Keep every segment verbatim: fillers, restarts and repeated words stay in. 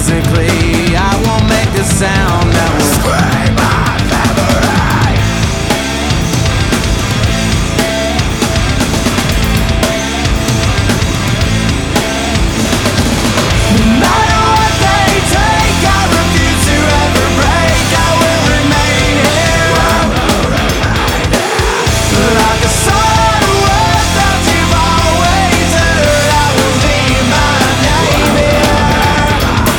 physically. I won't make a sound that will scream my memory. No matter what they take, I refuse to ever break. I will remain here, like a son of earth that you've always heard. I will leave my name here.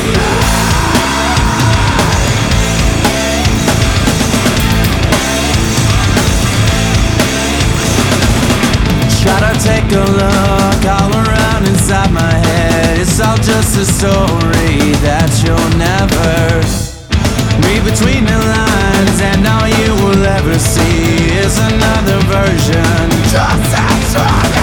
Try to take a look all around inside my head. It's all just a story that you'll never read between the lines, and all you will ever see is another version just as strong.